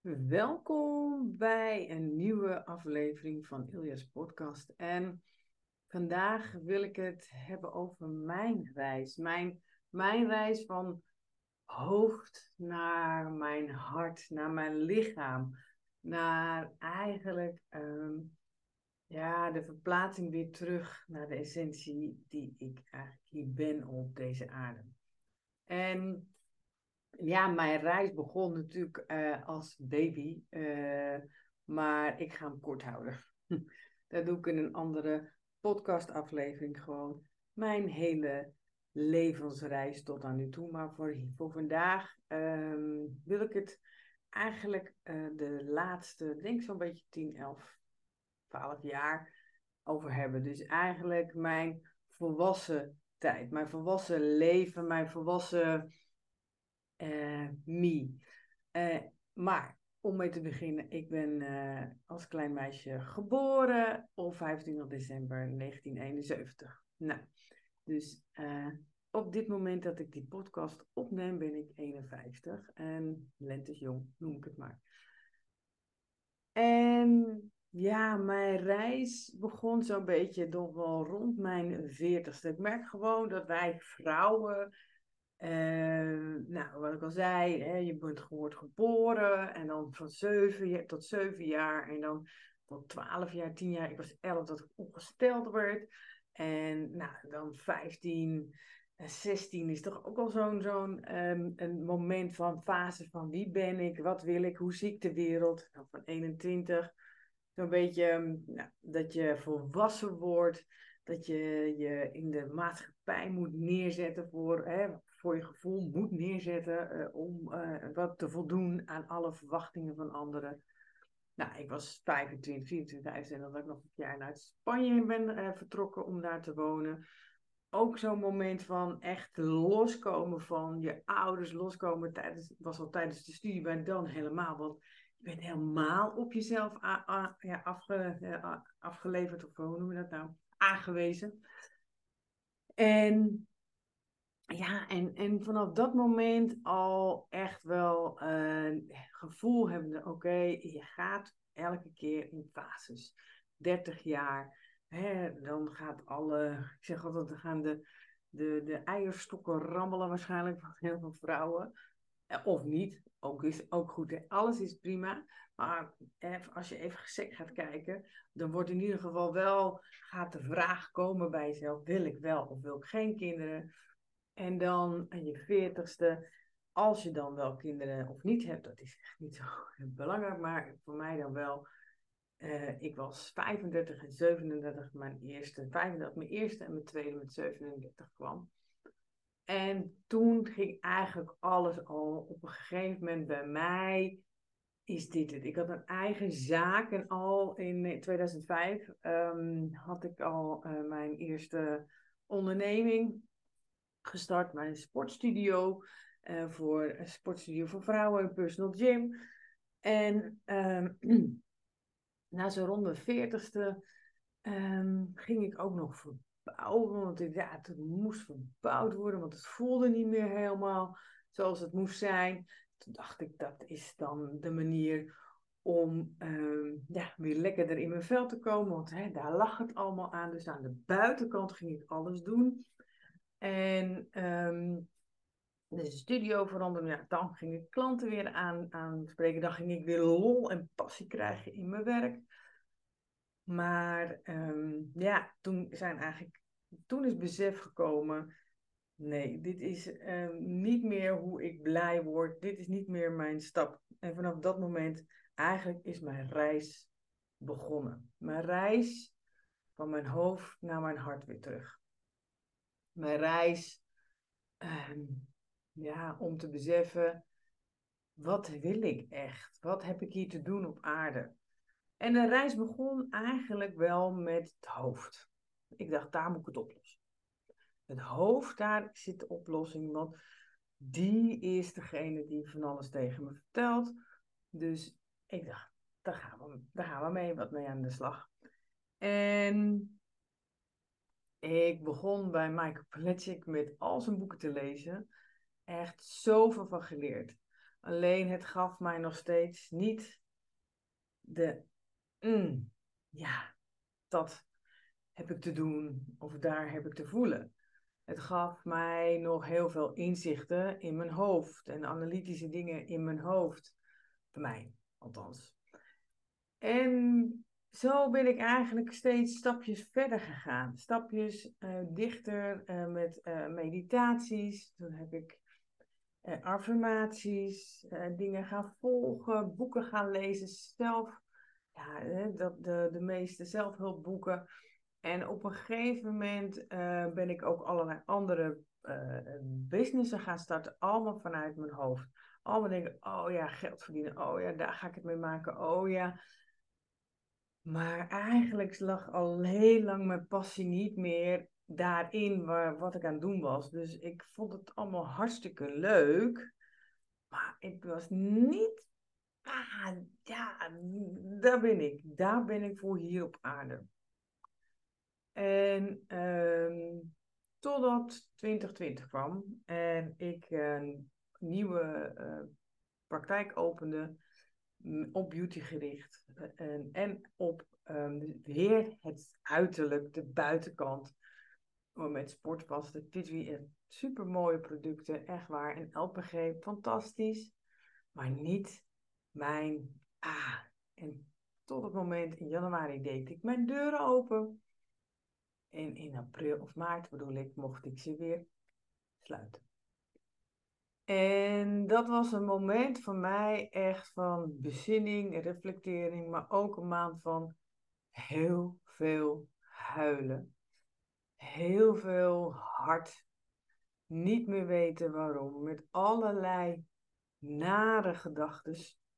Welkom bij een nieuwe aflevering van Ilja's podcast. En vandaag wil ik het hebben over mijn reis. Mijn reis van hoofd naar mijn hart, naar mijn lichaam. Naar eigenlijk de verplaatsing weer terug naar de essentie die ik eigenlijk hier ben op deze aarde. En ja, mijn reis begon natuurlijk als baby, maar ik ga hem kort houden. Dat doe ik in een andere podcastaflevering gewoon. Mijn hele levensreis tot aan nu toe. Maar voor vandaag wil ik het eigenlijk de laatste, denk zo'n beetje 10, 11, 12 jaar over hebben. Dus eigenlijk mijn volwassen tijd, mijn volwassen leven, mijn volwassen me. Maar om mee te beginnen, ik ben als klein meisje geboren op 25 december 1971. Nou, dus op dit moment dat ik die podcast opneem, ben ik 51 en lente is jong, noem ik het maar. En ja, mijn reis begon zo'n beetje toch wel rond mijn 40ste. Ik merk gewoon dat wij vrouwen nou, wat ik al zei, hè, wordt geboren en dan van 7 tot 7 jaar en dan tot 12 jaar, 10 jaar. Ik was 11 dat ik ongesteld werd. En nou, dan 15 en 16 is toch ook al zo'n een moment van fase van wie ben ik, wat wil ik, hoe zie ik de wereld. Dan van 21, zo'n beetje nou, dat je volwassen wordt. Dat je je in de maatschappij moet neerzetten voor je gevoel moet neerzetten om wat te voldoen aan alle verwachtingen van anderen. Nou, ik was 25, 24, 25, dat ik nog een jaar naar Spanje ben vertrokken om daar te wonen. Ook zo'n moment van echt loskomen van je ouders, loskomen was al tijdens de studie, maar dan helemaal, want je bent helemaal op jezelf afgeleverd, of hoe noemen we dat nou? Aangewezen. En ja, en vanaf dat moment al echt wel een gevoel hebben, oké, je gaat elke keer in fases. 30 jaar, hè, dan gaat ik zeg altijd, dan gaan de eierstokken rammelen waarschijnlijk van heel veel vrouwen. Of niet, is ook goed. Hè. Alles is prima. Maar als je even gesec gaat kijken, dan wordt in ieder geval wel, gaat de vraag komen bij jezelf, wil ik wel of wil ik geen kinderen? En dan aan je 40ste, als je dan wel kinderen of niet hebt, dat is echt niet zo belangrijk, maar voor mij dan wel. Ik was 35 en 37, mijn eerste, 35 mijn eerste en mijn tweede met 37 kwam. En toen ging eigenlijk alles al op een gegeven moment bij mij, is dit het. Ik had een eigen zaak en al in 2005 had ik al mijn eerste onderneming gestart, mijn sportstudio. Voor een sportstudio voor vrouwen, een personal gym. En na zo'n rond de 40ste ging ik ook nog verbouwen. Want het moest verbouwd worden, want het voelde niet meer helemaal zoals het moest zijn. Toen dacht ik, dat is dan de manier om weer lekkerder in mijn vel te komen. Want daar lag het allemaal aan. Dus aan de buitenkant ging ik alles doen. En de studio veranderde. Ja, dan ging ik klanten weer aanspreken. Dan ging ik weer lol en passie krijgen in mijn werk. Maar toen is besef gekomen. Nee, dit is niet meer hoe ik blij word. Dit is niet meer mijn stap. En vanaf dat moment eigenlijk is mijn reis begonnen. Mijn reis van mijn hoofd naar mijn hart weer terug. Mijn reis ehm, om te beseffen, wat wil ik echt? Wat heb ik hier te doen op aarde? En de reis begon eigenlijk wel met het hoofd. Ik dacht, daar moet ik het oplossen. Het hoofd, daar zit de oplossing, want die is degene die van alles tegen me vertelt. Dus ik dacht, daar gaan we wat mee aan de slag. En ik begon bij Michael Pilecki met al zijn boeken te lezen. Echt zoveel van geleerd. Alleen het gaf mij nog steeds niet de, ja, dat heb ik te doen of daar heb ik te voelen. Het gaf mij nog heel veel inzichten in mijn hoofd en analytische dingen in mijn hoofd. Bij mij, althans. En zo ben ik eigenlijk steeds stapjes verder gegaan. Stapjes dichter met meditaties. Toen heb ik affirmaties, dingen gaan volgen, boeken gaan lezen, zelf, ja, de meeste zelfhulpboeken. En op een gegeven moment ben ik ook allerlei andere businessen gaan starten, allemaal vanuit mijn hoofd. Allemaal denken, oh ja, geld verdienen, oh ja, daar ga ik het mee maken, oh ja. Maar eigenlijk lag al heel lang mijn passie niet meer daarin wat ik aan het doen was. Dus ik vond het allemaal hartstikke leuk. Maar ik was niet. Ja, daar ben ik. Daar ben ik voor hier op aarde. En totdat 2020 kwam en ik een nieuwe praktijk opende op beauty gericht en op weer het uiterlijk, de buitenkant. Met sportvaste, Fitwi, super mooie producten, echt waar. En LPG, fantastisch, maar niet mijn. En tot het moment in januari deed ik mijn deuren open. En in april of maart bedoel ik, mocht ik ze weer sluiten. En dat was een moment voor mij echt van bezinning, reflectering, maar ook een maand van heel veel huilen. Heel veel hard, niet meer weten waarom, met allerlei nare gedachten.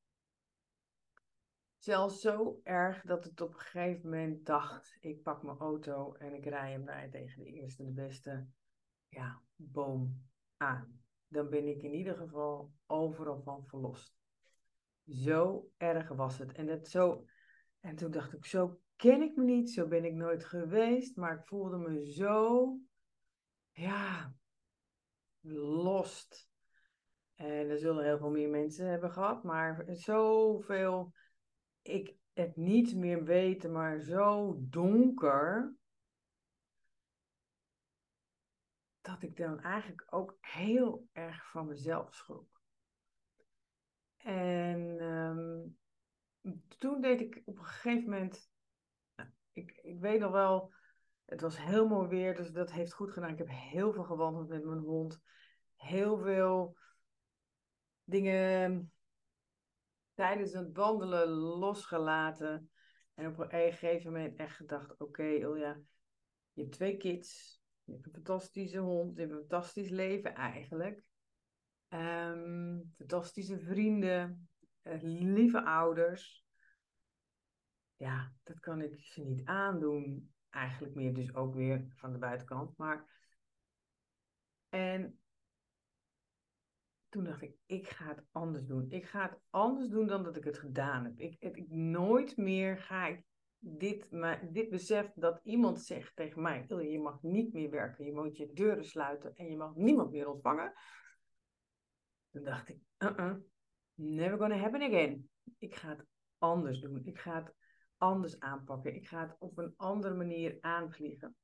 Zelfs zo erg dat het op een gegeven moment dacht, ik pak mijn auto en ik rij hem bij tegen de eerste de beste boom aan. Dan ben ik in ieder geval overal van verlost. Zo erg was het. En toen dacht ik, zo ken ik me niet, zo ben ik nooit geweest, maar ik voelde me zo, ja, lost. En er zullen heel veel meer mensen hebben gehad, maar zoveel, ik het niet meer weten, maar zo donker, dat ik dan eigenlijk ook heel erg van mezelf schrok. En toen deed ik op een gegeven moment, ik weet nog wel, het was heel mooi weer, dus dat heeft goed gedaan. Ik heb heel veel gewandeld met mijn hond, heel veel dingen tijdens het wandelen losgelaten. En op een gegeven moment echt gedacht, oké, Ilja, je hebt 2 kids, je hebt een fantastische hond, je hebt een fantastisch leven eigenlijk. Fantastische vrienden, lieve ouders. Ja, dat kan ik ze niet aandoen. Eigenlijk meer dus ook weer van de buitenkant. En toen dacht ik ga het anders doen. Ik ga het anders doen dan dat ik het gedaan heb. Nooit meer ga ik dit besef dat iemand zegt tegen mij, je mag niet meer werken, je moet je deuren sluiten en je mag niemand meer ontvangen. Toen dacht ik, never gonna happen again. Ik ga het anders doen. Ik ga het anders aanpakken. Ik ga het op een andere manier aanvliegen.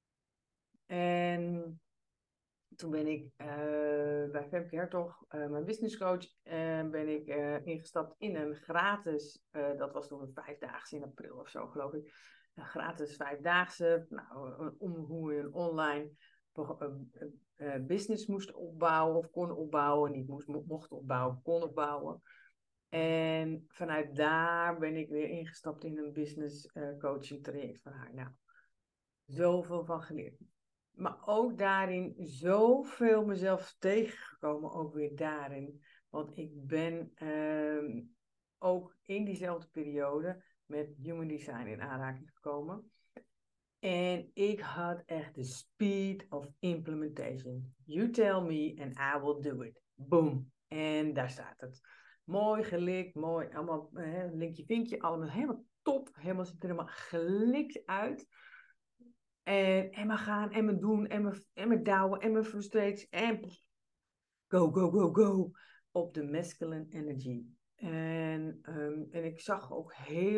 En toen ben ik bij Femke Hertog, mijn businesscoach, ben ik ingestapt in een gratis, dat was toen een 5-daagse in april of zo geloof ik, een gratis 5-daagse, om hoe je een online business moest opbouwen of kon opbouwen, niet mocht opbouwen, kon opbouwen. En vanuit daar ben ik weer ingestapt in een business coaching traject van haar. Nou, zoveel van geleerd. Maar ook daarin zoveel mezelf tegengekomen, ook weer daarin. Want ik ben ook in diezelfde periode met Human Design in aanraking gekomen. En ik had echt de speed of implementation. You tell me and I will do it. Boom. En daar staat het. Mooi gelikt, mooi, allemaal linkje vinkje, allemaal helemaal top. Helemaal ziet er helemaal gelikt uit. En maar gaan, en maar doen, en maar douwen, en maar frustraties, en go, go, go, go. op de masculine energy. En ik zag ook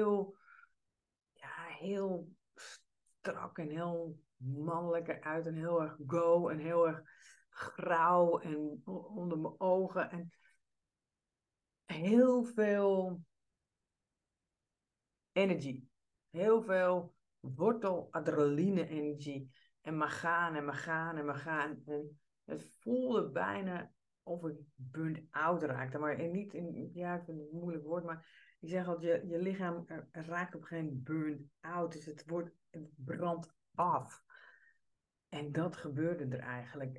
heel strak en heel mannelijk eruit. En heel erg go en heel erg grauw en onder mijn ogen. En heel veel energy. Heel veel wortel adrenaline energie. En maar gaan en maar gaan en maar gaan. En het voelde bijna of ik burn-out raakte. Maar niet in, ja, ik vind het een moeilijk woord, maar ik zeg altijd, je lichaam raakt op geen burn-out. Dus het brandt af. En dat gebeurde er eigenlijk.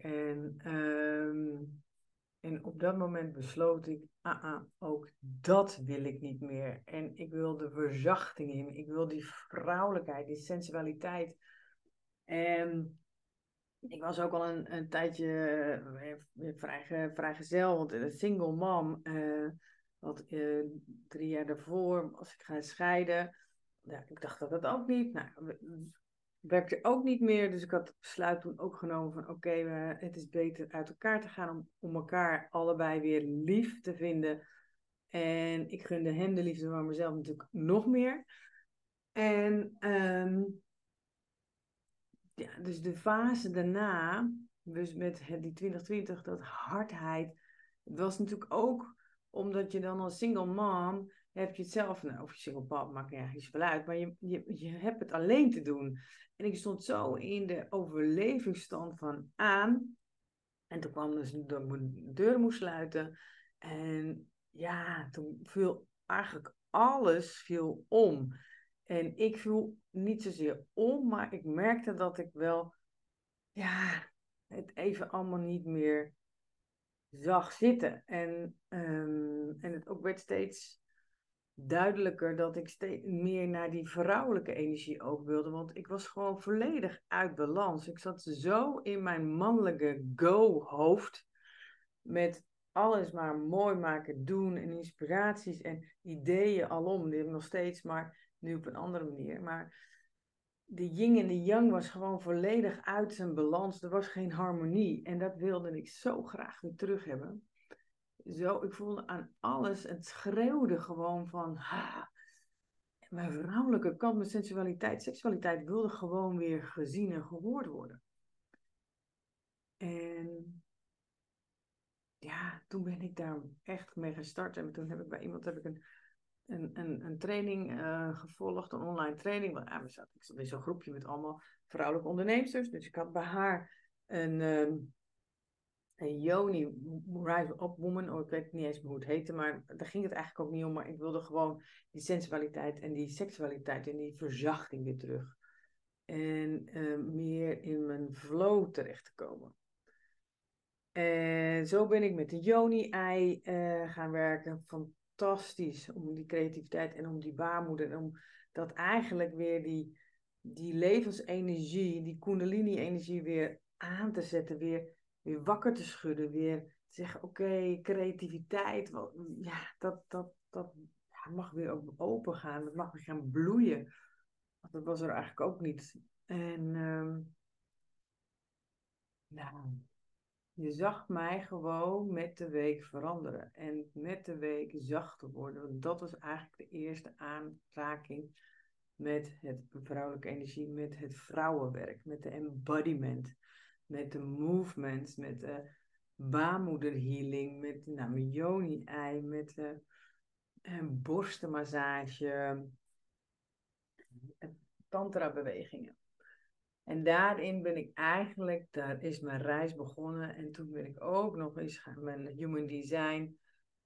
En op dat moment besloot ik, ook dat wil ik niet meer. En ik wil de verzachting in. Ik wil die vrouwelijkheid, die sensualiteit. En ik was ook al een tijdje vrijgezel, want een single mom. Want 3 jaar daarvoor was ik gaan scheiden. Ja, ik dacht dat ook niet. Nou, werkte ook niet meer. Dus ik had het besluit toen ook genomen van oké, het is beter uit elkaar te gaan om elkaar allebei weer lief te vinden. En ik gunde hem de liefde van mezelf natuurlijk nog meer. En ja, dus de fase daarna, dus met die 2020, dat hardheid, het was natuurlijk ook omdat je dan als single mom heb je het zelf, nou, of je single pap, maakt niet eigenlijk zoveel uit, maar je hebt het alleen te doen. En ik stond zo in de overlevingsstand van aan. En toen kwam dus dat ik mijn deur moest sluiten. En ja, toen viel eigenlijk alles viel om. En ik viel niet zozeer om, maar ik merkte dat ik wel, ja, het even allemaal niet meer zag zitten. En het ook werd steeds duidelijker dat ik steeds meer naar die vrouwelijke energie ook wilde. Want ik was gewoon volledig uit balans. Ik zat zo in mijn mannelijke go-hoofd. Met alles maar mooi maken, doen en inspiraties en ideeën alom. Die heb ik nog steeds, maar nu op een andere manier. Maar de yin en de yang was gewoon volledig uit zijn balans. Er was geen harmonie. En dat wilde ik zo graag weer terug hebben. Zo, ik voelde aan alles, het schreeuwde gewoon van, mijn vrouwelijke kant, mijn sensualiteit, seksualiteit wilde gewoon weer gezien en gehoord worden. En ja, toen ben ik daar echt mee gestart. En toen heb ik bij iemand een training gevolgd, een online training. Want ik zat in zo'n groepje met allemaal vrouwelijke onderneemsters. Dus ik had bij haar een Yoni Rise Up Woman, ik weet niet eens meer hoe het heette, maar daar ging het eigenlijk ook niet om. Maar ik wilde gewoon die sensualiteit en die seksualiteit en die verzachting weer terug. En meer in mijn flow terecht te komen. En zo ben ik met de Yoni-ei gaan werken. Fantastisch om die creativiteit en om die baarmoeder. En om dat eigenlijk weer die levensenergie, die kundalini-energie weer aan te zetten. Weer wakker te schudden. Weer te zeggen, oké, creativiteit. Ja, dat mag weer open gaan. Dat mag weer gaan bloeien. Want dat was er eigenlijk ook niet. En nou... Je zag mij gewoon met de week veranderen en met de week zachter worden. Want dat was eigenlijk de eerste aanraking met het vrouwelijke energie, met het vrouwenwerk, met de embodiment, met de movements, met de baarmoederhealing, met mijn yoni-ei, met de borstenmassage, tantra-bewegingen. En daarin ben ik eigenlijk, daar is mijn reis begonnen. En toen ben ik ook nog eens mijn human design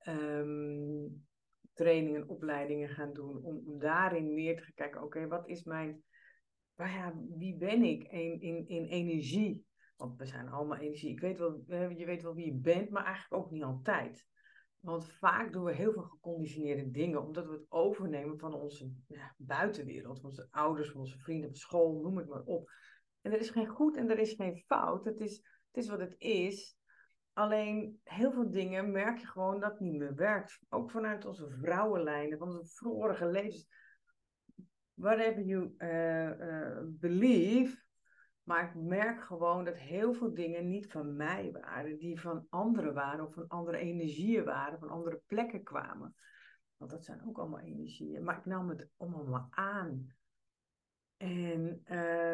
trainingen, opleidingen gaan doen. Om daarin meer te gaan kijken, oké, wat is mijn, wie ben ik in energie? Want we zijn allemaal energie. Ik weet wel, je weet wel wie je bent, maar eigenlijk ook niet altijd. Want vaak doen we heel veel geconditioneerde dingen, omdat we het overnemen van onze buitenwereld, van onze ouders, van onze vrienden op school, noem het maar op. En er is geen goed en er is geen fout. Het is wat het is. Alleen heel veel dingen merk je gewoon dat het niet meer werkt. Ook vanuit onze vrouwenlijnen, van onze vorige levens. Whatever you believe. Maar ik merk gewoon dat heel veel dingen niet van mij waren, die van anderen waren, of van andere energieën waren, van andere plekken kwamen. Want dat zijn ook allemaal energieën. Maar ik nam het allemaal aan. En,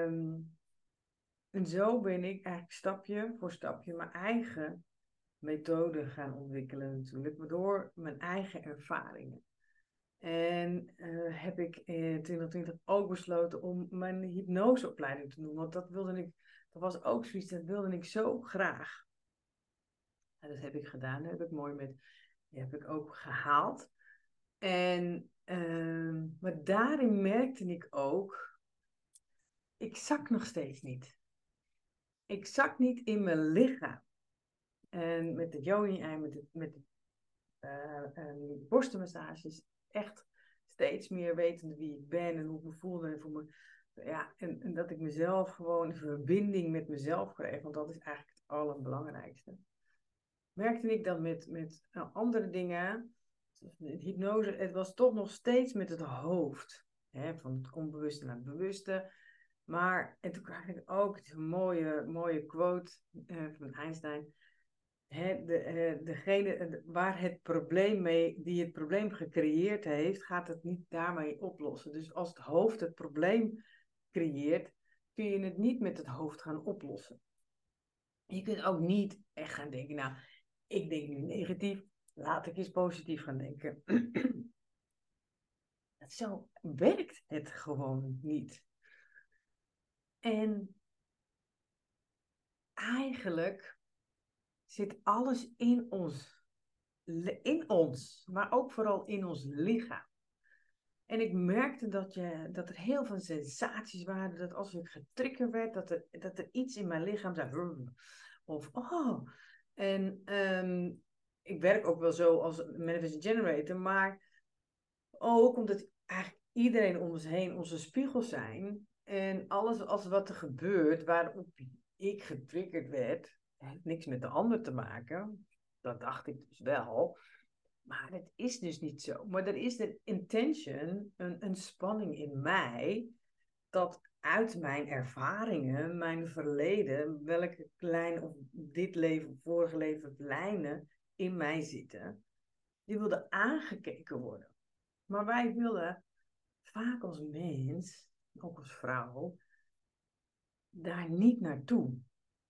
en zo ben ik eigenlijk stapje voor stapje mijn eigen methode gaan ontwikkelen natuurlijk, door mijn eigen ervaringen. En heb ik in 2020 ook besloten om mijn hypnoseopleiding te doen. Want dat wilde ik, dat was ook zoiets, dat wilde ik zo graag. En dat heb ik gedaan, dat heb ik mooi die heb ik ook gehaald. En, maar daarin merkte ik ook, ik zak nog steeds niet. Ik zak niet in mijn lichaam. En met de yoni en met de borstenmassages echt steeds meer wetende wie ik ben en hoe ik me voelde. En, ja, en dat ik mezelf gewoon in verbinding met mezelf kreeg. Want dat is eigenlijk het allerbelangrijkste. Merkte ik dat met andere dingen, hypnose, het was toch nog steeds met het hoofd. Hè, van het onbewuste naar het bewuste. Maar, en toen kreeg ik ook een mooie quote van Einstein. Degene waar het probleem mee, die het probleem gecreëerd heeft, gaat het niet daarmee oplossen. Dus als het hoofd het probleem creëert, kun je het niet met het hoofd gaan oplossen. Je kunt ook niet echt gaan denken, nou, ik denk nu negatief, laat ik eens positief gaan denken. Zo werkt het gewoon niet. En eigenlijk zit alles in ons, maar ook vooral in ons lichaam. En ik merkte dat er heel veel sensaties waren, dat als ik getriggerd werd, dat er iets in mijn lichaam zei, of oh. En ik werk ook wel zo als manifesting generator, maar ook omdat eigenlijk iedereen om ons heen onze spiegels zijn. En alles als wat er gebeurt, waarop ik getriggerd werd, heeft niks met de ander te maken. Dat dacht ik dus wel. Maar het is dus niet zo. Maar er is een intention, een spanning in mij, dat uit mijn ervaringen, mijn verleden, welke kleine of dit leven of vorige leven lijnen in mij zitten, die wilden aangekeken worden. Maar wij willen vaak als mens, ook als vrouw, daar niet naartoe.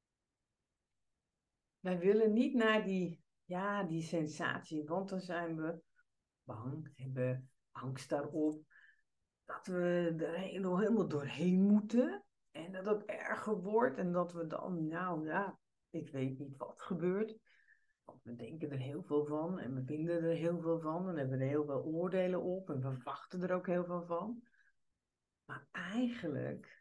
Wij willen niet naar die sensatie, want dan zijn we bang, hebben angst daarop, dat we er helemaal doorheen moeten en dat het erger wordt en dat we dan, nou ja, ik weet niet wat gebeurt. Want we denken er heel veel van en we vinden er heel veel van en hebben er heel veel oordelen op en we verwachten er ook heel veel van. Maar eigenlijk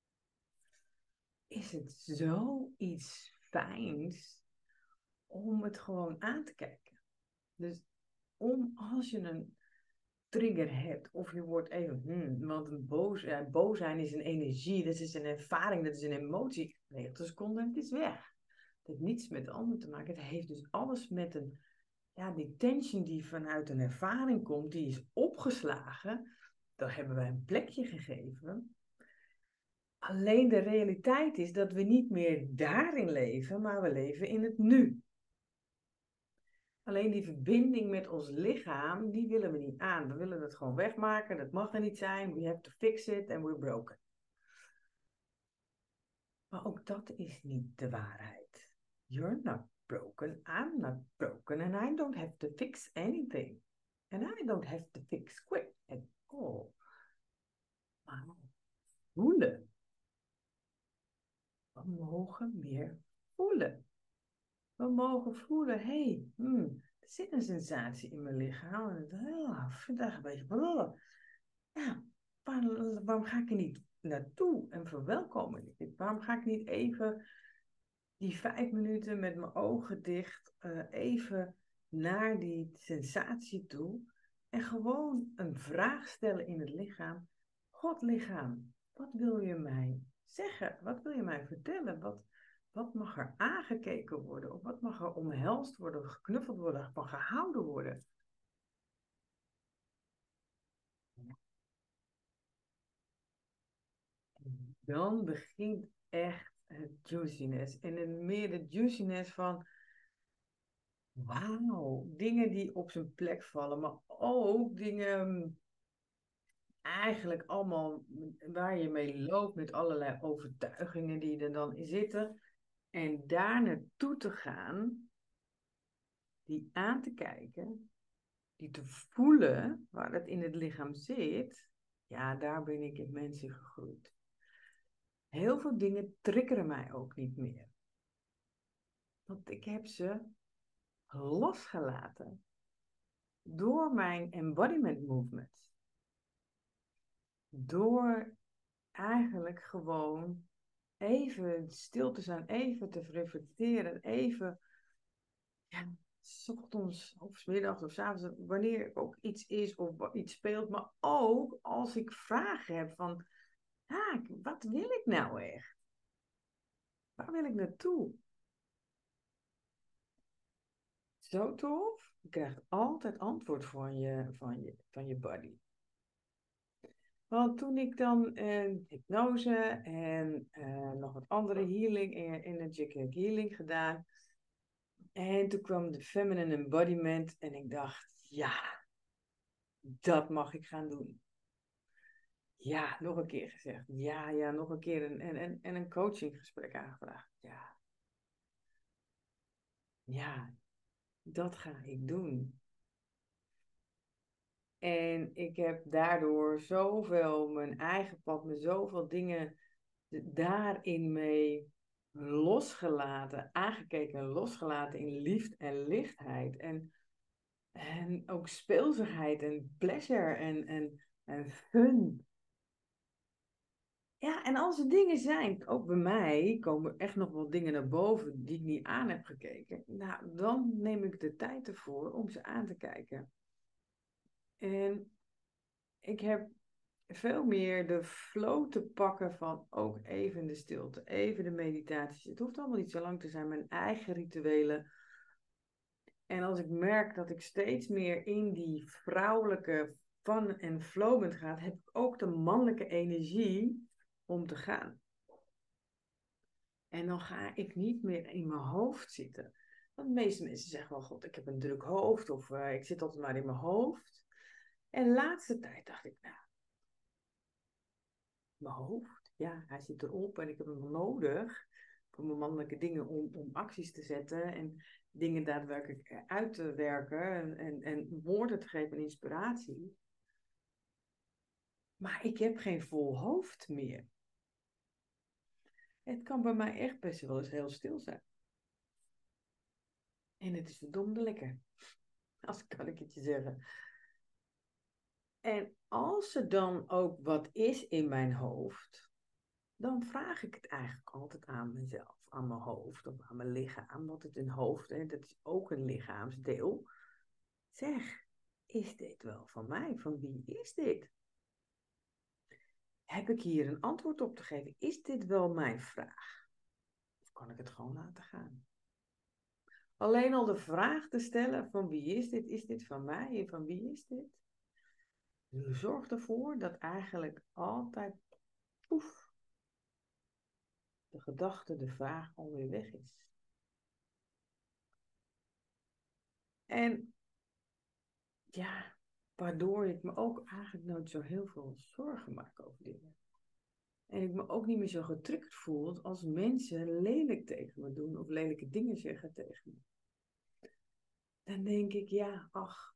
is het zoiets fijns om het gewoon aan te kijken. Dus als je een trigger hebt of je wordt even, want boos zijn is een energie, dat is een ervaring, dat is een emotie. 90 seconden, het is weg. Het heeft niets met de ander te maken. Het heeft dus alles met die tension die vanuit een ervaring komt, die is opgeslagen. Daar hebben wij een plekje gegeven. Alleen de realiteit is dat we niet meer daarin leven, maar we leven in het nu. Alleen die verbinding met ons lichaam, die willen we niet aan. We willen het gewoon wegmaken, dat mag er niet zijn. We have to fix it and we're broken. Maar ook dat is niet de waarheid. You're not broken, I'm not broken and I don't have to fix anything. And I don't have to fix quick at all. Maar voelen. We mogen meer voelen. We mogen voelen, er zit een sensatie in mijn lichaam. En ik vind het eigenlijk een beetje... Ja, waarom ga ik er niet naartoe en verwelkom ik dit? Waarom ga ik niet even die 5 minuten met mijn ogen dicht even naar die sensatie toe en gewoon een vraag stellen in het lichaam. God lichaam, wat wil je mij zeggen? Wat wil je mij vertellen? Wat mag er aangekeken worden? Of wat mag er omhelst worden, geknuffeld worden, van gehouden worden? Dan begint echt het juiciness. En meer de juiciness van, wauw, dingen die op zijn plek vallen. Maar ook dingen eigenlijk allemaal waar je mee loopt met allerlei overtuigingen die er dan in zitten. En daar naartoe te gaan, die aan te kijken, die te voelen waar het in het lichaam zit. Ja, daar ben ik in mensen gegroeid. Heel veel dingen triggeren mij ook niet meer. Want ik heb ze losgelaten door mijn embodiment movement. Door eigenlijk gewoon even stil te zijn, even te reflecteren, even, ja, 's ochtends of 's middags of 's avonds, wanneer ook iets is of iets speelt, maar ook als ik vragen heb van, wat wil ik nou echt? Waar wil ik naartoe? Zo tof. Je krijgt altijd antwoord van je body. Want toen ik dan hypnose en nog wat andere healing, energetic healing gedaan. En toen kwam de feminine embodiment en ik dacht, ja, dat mag ik gaan doen. Ja, nog een keer gezegd. Ja, ja, nog een keer en een coachinggesprek aangevraagd. Ja, ja, dat ga ik doen. En ik heb daardoor zoveel mijn eigen pad, met zoveel dingen daarin mee losgelaten, aangekeken en losgelaten in liefde en lichtheid. En ook speelsigheid en pleasure en fun. Ja, en als er dingen zijn, ook bij mij komen echt nog wel dingen naar boven die ik niet aan heb gekeken. Nou, dan neem ik de tijd ervoor om ze aan te kijken. En ik heb veel meer de flow te pakken van ook even de stilte, even de meditaties. Het hoeft allemaal niet zo lang te zijn, mijn eigen rituelen. En als ik merk dat ik steeds meer in die vrouwelijke fun en flow gaat, heb ik ook de mannelijke energie om te gaan. En dan ga ik niet meer in mijn hoofd zitten. Want de meeste mensen zeggen wel, god, ik heb een druk hoofd of ik zit altijd maar in mijn hoofd. En de laatste tijd dacht ik, nou, mijn hoofd, ja, hij zit erop en ik heb hem nodig voor mijn mannelijke dingen om acties te zetten en dingen daadwerkelijk uit te werken en woorden te geven en inspiratie. Maar ik heb geen vol hoofd meer. Het kan bij mij echt best wel eens heel stil zijn. En het is verdomde lekker, als kan ik het je zeggen. En als er dan ook wat is in mijn hoofd, dan vraag ik het eigenlijk altijd aan mezelf, aan mijn hoofd of aan mijn lichaam. Want het een hoofd, hè, dat is ook een lichaamsdeel. Zeg, is dit wel van mij? Van wie is dit? Heb ik hier een antwoord op te geven? Is dit wel mijn vraag? Of kan ik het gewoon laten gaan? Alleen al de vraag te stellen van wie is dit van mij en van wie is dit? Zorgt ervoor dat eigenlijk altijd, poef, de gedachte, de vraag alweer weg is. En ja, waardoor ik me ook eigenlijk nooit zo heel veel zorgen maak over dingen. En ik me ook niet meer zo getriggerd voel als mensen lelijk tegen me doen of lelijke dingen zeggen tegen me. Dan denk ik, ja, ach,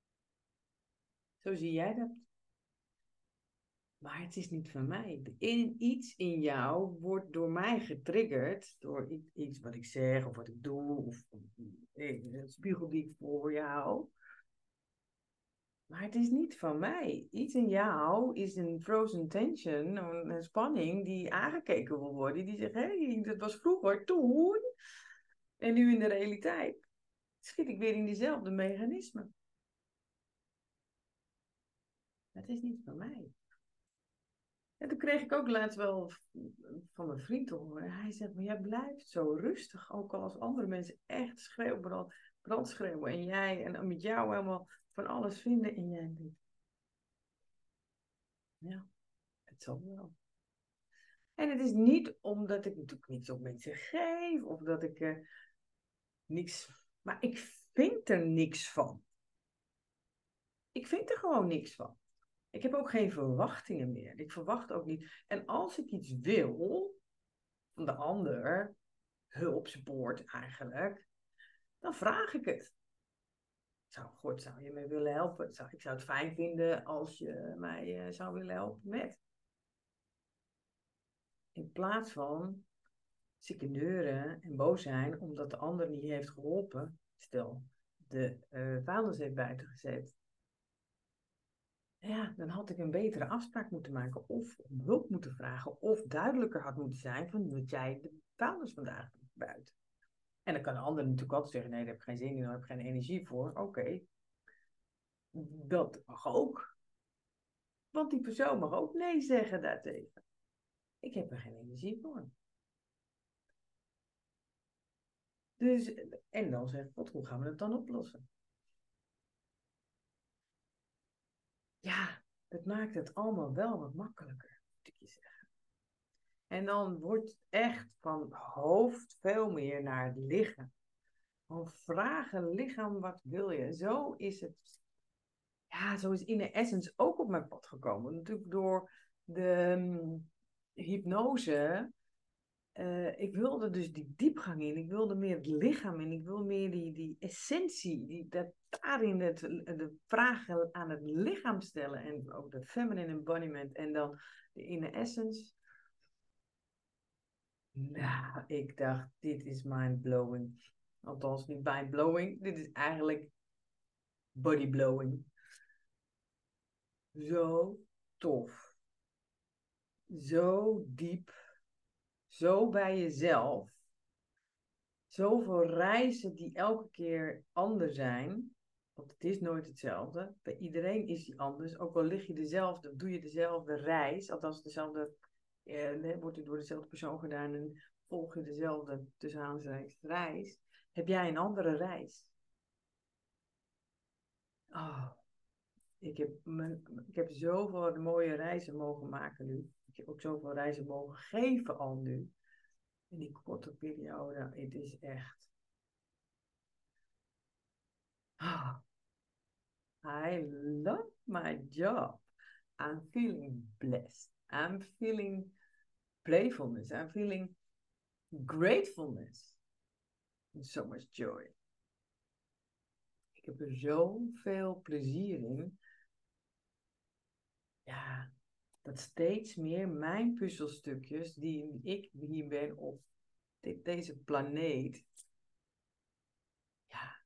zo zie jij dat. Maar het is niet van mij. Iets in jou wordt door mij getriggerd, door iets wat ik zeg of wat ik doe, of een spiegel die ik voor je hou. Maar het is niet van mij. Iets in jou is een frozen tension, een spanning die aangekeken wil worden. Die zegt, hé, dat was vroeger, toen. En nu in de realiteit schiet ik weer in diezelfde mechanismen. Dat is niet van mij. En toen kreeg ik ook laatst wel van mijn vriend te horen. Hij zegt, maar jij blijft zo rustig. Ook al als andere mensen echt schreeuwen, brand schreeuwen. En jij, en met jou helemaal van alles vinden. En jij denkt, ja, het zal wel. En het is niet omdat ik natuurlijk niets op mensen geef of dat ik niks. Maar ik vind er niks van. Ik vind er gewoon niks van. Ik heb ook geen verwachtingen meer. Ik verwacht ook niet. En als ik iets wil van de ander, hulp, support eigenlijk, dan vraag ik het. Zou je me willen helpen? Ik zou het fijn vinden als je mij zou willen helpen met. In plaats van zitten en boos zijn omdat de ander niet heeft geholpen. Stel, de vuilnis heeft buiten gezet. Ja, dan had ik een betere afspraak moeten maken. Of om hulp moeten vragen. Of duidelijker had moeten zijn van dat jij de vuilnis vandaag doet buiten. En dan kan de ander natuurlijk altijd zeggen, nee, daar heb ik geen zin in, daar heb ik geen energie voor. Oké, dat mag ook. Want die persoon mag ook nee zeggen daartegen. Ik heb er geen energie voor. Dus, en dan zeg ik, hoe gaan we het dan oplossen? Ja, het maakt het allemaal wel wat makkelijker, moet ik je zeggen. En dan wordt het echt van hoofd veel meer naar het lichaam. Gewoon vragen, lichaam, wat wil je? Zo is het. Ja, zo is Inner Essence ook op mijn pad gekomen. Natuurlijk door de hypnose. Ik wilde dus die diepgang in. Ik wilde meer het lichaam in. Ik wilde meer die essentie. Dat daarin de vragen aan het lichaam stellen. En ook de feminine embodiment. En dan de Inner Essence. Nou, ik dacht, dit is mind-blowing. Althans, niet mind-blowing. Dit is eigenlijk body-blowing. Zo tof. Zo diep. Zo bij jezelf. Zoveel reizen die elke keer anders zijn. Want het is nooit hetzelfde. Bij iedereen is die anders. Ook al lig je dezelfde, doe je dezelfde reis. Althans, dezelfde, wordt die door dezelfde persoon gedaan. En volg je dezelfde, tussen aanhalingstekens, reis. Heb jij een andere reis? Oh, ik heb zoveel mooie reizen mogen maken nu. Ik heb ook zoveel reizen mogen geven al nu. In die korte periode. Het is echt. Oh, I love my job. I'm feeling blessed. I'm feeling playfulness. I'm feeling gratefulness. And so much joy. Ik heb er zoveel plezier in. Ja, dat steeds meer mijn puzzelstukjes die ik hier ben op deze planeet. Ja,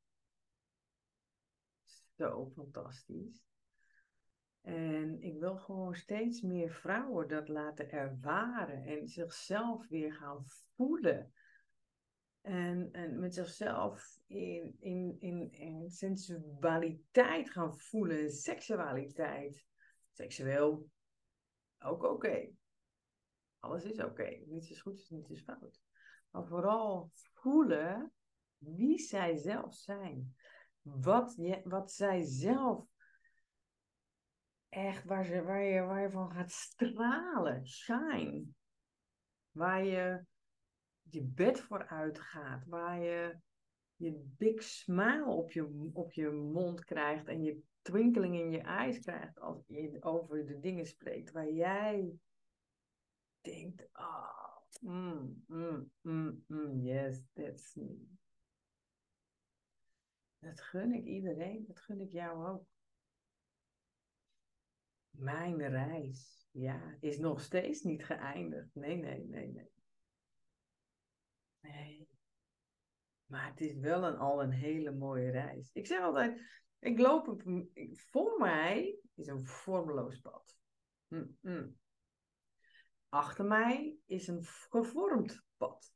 zo fantastisch. En ik wil gewoon steeds meer vrouwen dat laten ervaren en zichzelf weer gaan voelen. En met zichzelf in sensualiteit gaan voelen en seksualiteit. Seksueel ook oké. Alles is oké. Niets is goed, niets is fout. Maar vooral voelen wie zij zelf zijn. Wat zij zelf echt, waar je van gaat stralen. Shine. Waar je bed voor uitgaat. Waar je big smile op je mond krijgt. En je twinkeling in je eyes krijgt. Als je over de dingen spreekt. Waar jij denkt. Oh, yes, that's me. Dat gun ik iedereen. Dat gun ik jou ook. Mijn reis, ja, is nog steeds niet geëindigd. Nee, nee, nee, nee. Nee. Maar het is wel al een hele mooie reis. Ik zeg altijd, voor mij is een vormeloos pad. Mm-mm. Achter mij is een gevormd pad.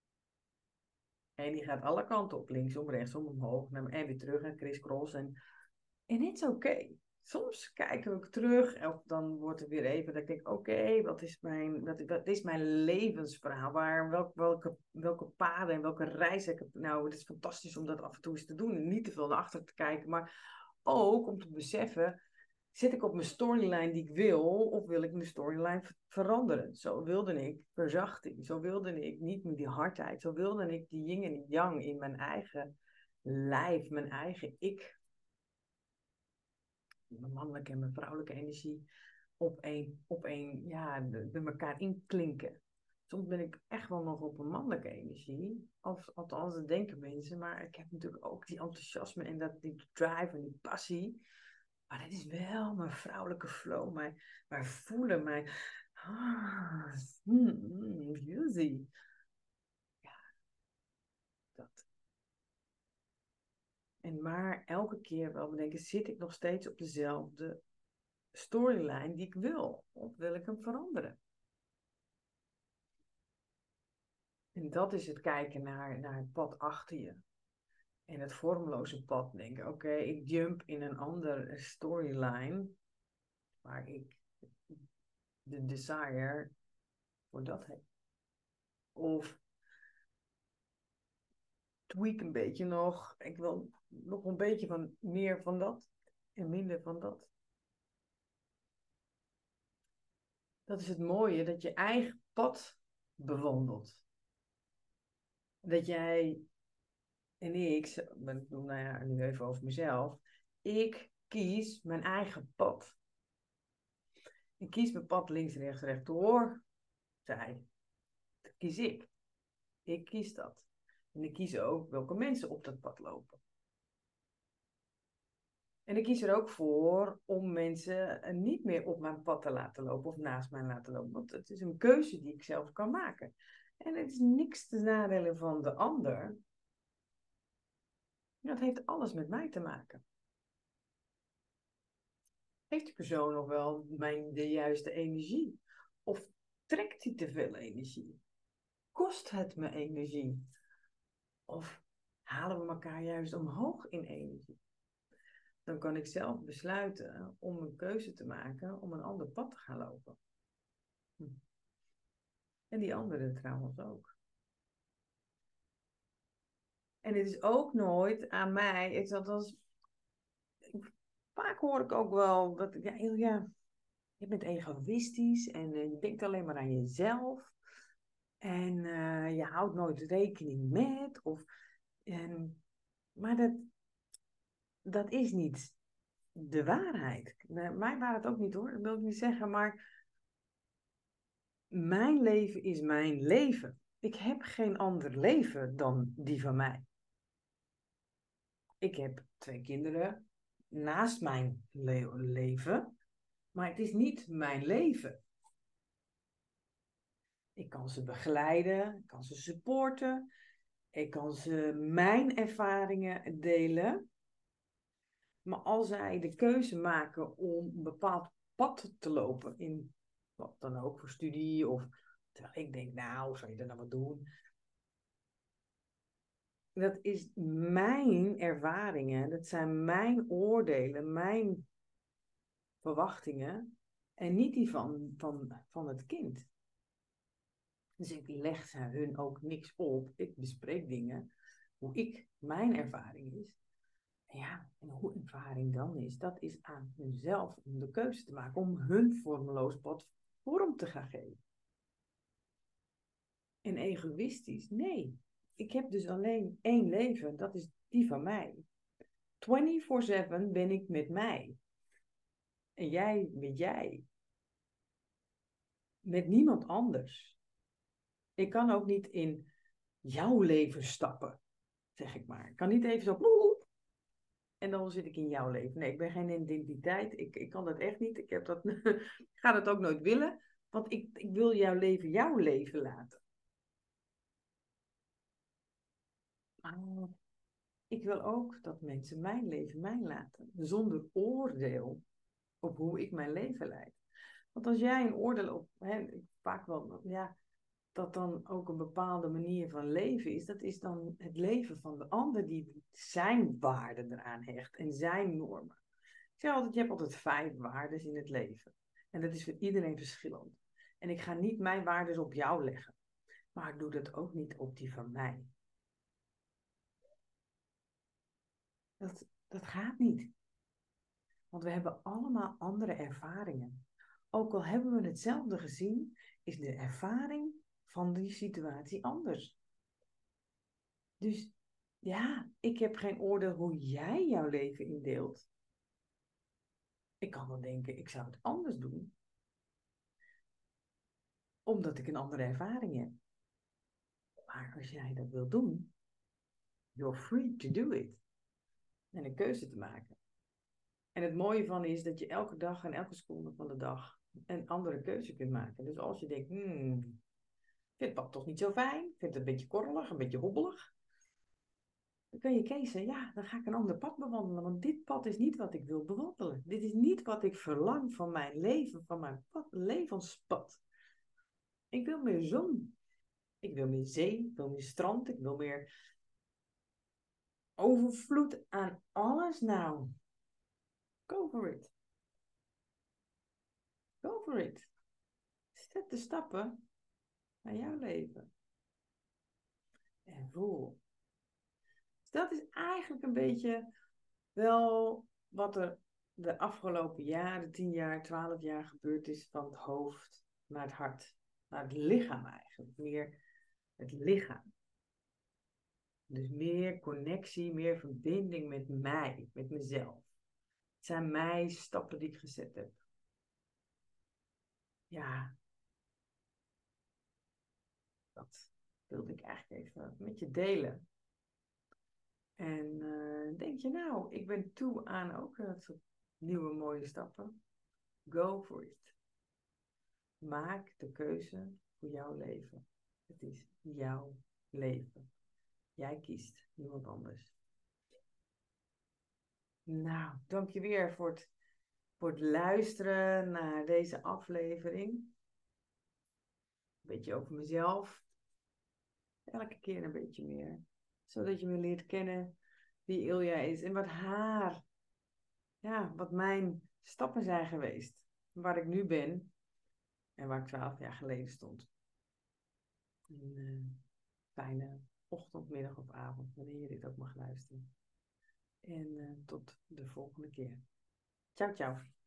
En die gaat alle kanten op, linksom, rechtsom, omhoog en weer terug en crisscross. En het is oké. Soms kijken we terug of dan wordt er weer even dat ik denk, oké, wat is mijn levensverhaal? Welke paden en welke reizen ik heb. Nou, het is fantastisch om dat af en toe eens te doen en niet te veel naar achter te kijken, maar ook om te beseffen, Zit ik op mijn storyline die ik wil, of wil ik mijn storyline veranderen? Zo wilde ik verzachting, zo wilde ik niet meer die hardheid, zo wilde ik die yin en die yang in mijn eigen lijf, mijn eigen ik, mijn mannelijke en mijn vrouwelijke energie ja, de elkaar inklinken. Soms ben ik echt wel nog op een mannelijke energie. Of althans, dat denken mensen. Maar ik heb natuurlijk ook die enthousiasme en die drive en die passie. Maar dat is wel mijn vrouwelijke flow. Mijn voelen, mijn... Juicy. Ja, dat. En maar elke keer wel bedenken, zit ik nog steeds op dezelfde storyline die ik wil? Of wil ik hem veranderen? En dat is het kijken naar het pad achter je. En het vormloze pad denken, oké, ik jump in een andere storyline, waar ik de desire voor dat heb. Of tweak een beetje nog, ik wil nog een beetje van meer van dat en minder van dat. Dat is het mooie, dat je eigen pad bewandelt. Dat jij en ik nou ja, nu even over mezelf, ik kies mijn eigen pad. Ik kies mijn pad links, rechts, rechtdoor. Dat kies ik. Ik kies dat. En ik kies ook welke mensen op dat pad lopen. En ik kies er ook voor om mensen niet meer op mijn pad te laten lopen of naast mij laten lopen. Want het is een keuze die ik zelf kan maken. En het is niks te nadelen van de ander. Dat heeft alles met mij te maken. Heeft die persoon nog wel de juiste energie? Of trekt hij te veel energie? Kost het me energie? Of halen we elkaar juist omhoog in energie? Dan kan ik zelf besluiten om een keuze te maken om een ander pad te gaan lopen. En die anderen trouwens ook. En het is ook nooit aan mij, vaak hoor ik ook wel dat, ja, je bent egoïstisch en je denkt alleen maar aan jezelf. En je houdt nooit rekening met. Maar dat is niet de waarheid. Mij waar het ook niet hoor, dat wil ik niet zeggen. Maar mijn leven is mijn leven. Ik heb geen ander leven dan die van mij. Ik heb 2 kinderen naast mijn leven. Maar het is niet mijn leven. Ik kan ze begeleiden, ik kan ze supporten, ik kan ze mijn ervaringen delen. Maar als zij de keuze maken om een bepaald pad te lopen, in wat dan ook voor studie, of terwijl ik denk, nou, zou je dat nou wat doen? Dat is mijn ervaringen, dat zijn mijn oordelen, mijn verwachtingen en niet die van het kind. Dus ik leg hun ook niks op. Ik bespreek dingen, hoe mijn ervaring is. Ja, en hoe ervaring dan is, dat is aan hunzelf om de keuze te maken, om hun vormeloos pad vorm te gaan geven. En egoïstisch, nee. Ik heb dus alleen 1 leven, dat is die van mij. 24/7 ben ik met mij. En jij met jij. Met niemand anders. Ik kan ook niet in jouw leven stappen, zeg ik maar. Ik kan niet even zo... En dan zit ik in jouw leven. Nee, ik ben geen identiteit. Ik kan dat echt niet. Ik ga dat ook nooit willen. Want ik wil jouw leven laten. Maar ik wil ook dat mensen mijn leven mij laten. Zonder oordeel op hoe ik mijn leven leid. Want als jij een oordeel op... vaak wel... Ja, dat dan ook een bepaalde manier van leven is, dat is dan het leven van de ander die zijn waarden eraan hecht en zijn normen. Ik zeg altijd, je hebt altijd 5 waarden in het leven. En dat is voor iedereen verschillend. En ik ga niet mijn waarden op jou leggen. Maar ik doe dat ook niet op die van mij. Dat gaat niet. Want we hebben allemaal andere ervaringen. Ook al hebben we hetzelfde gezien, is de ervaring van die situatie anders. Dus ja, ik heb geen oordeel hoe jij jouw leven indeelt. Ik kan wel denken, ik zou het anders doen, omdat ik een andere ervaring heb. Maar als jij dat wil doen, you're free to do it. En een keuze te maken. En het mooie van is dat je elke dag en elke seconde van de dag een andere keuze kunt maken. Dus als je denkt, ik vind het pad toch niet zo fijn, ik vind het een beetje korrelig, een beetje hobbelig. Dan kun je kiezen, ja, dan ga ik een ander pad bewandelen. Want dit pad is niet wat ik wil bewandelen. Dit is niet wat ik verlang van mijn leven, van mijn levenspad. Ik wil meer zon. Ik wil meer zee, ik wil meer strand, ik wil meer overvloed aan alles. Nou, go for it. Go for it. Zet de stappen naar jouw leven. En voel. Dus dat is eigenlijk een beetje wel wat er de afgelopen jaren, 10 jaar, 12 jaar gebeurd is van het hoofd naar het hart. Naar het lichaam eigenlijk. Meer het lichaam. Dus meer connectie, meer verbinding met mij, met mezelf. Het zijn mijn stappen die ik gezet heb. Ja, dat wilde ik eigenlijk even met je delen. En denk je nou, ik ben toe aan ook dat soort nieuwe mooie stappen. Go for it. Maak de keuze voor jouw leven. Het is jouw leven. Jij kiest, niemand anders. Nou, dank je weer voor het luisteren naar deze aflevering. Een beetje over mezelf. Elke keer een beetje meer. Zodat je me leert kennen wie Ilja is en wat mijn stappen zijn geweest. Waar ik nu ben en waar ik 12 jaar geleden stond. Een fijne ochtend, middag of avond, wanneer je dit ook mag luisteren. En tot de volgende keer. Ciao, ciao.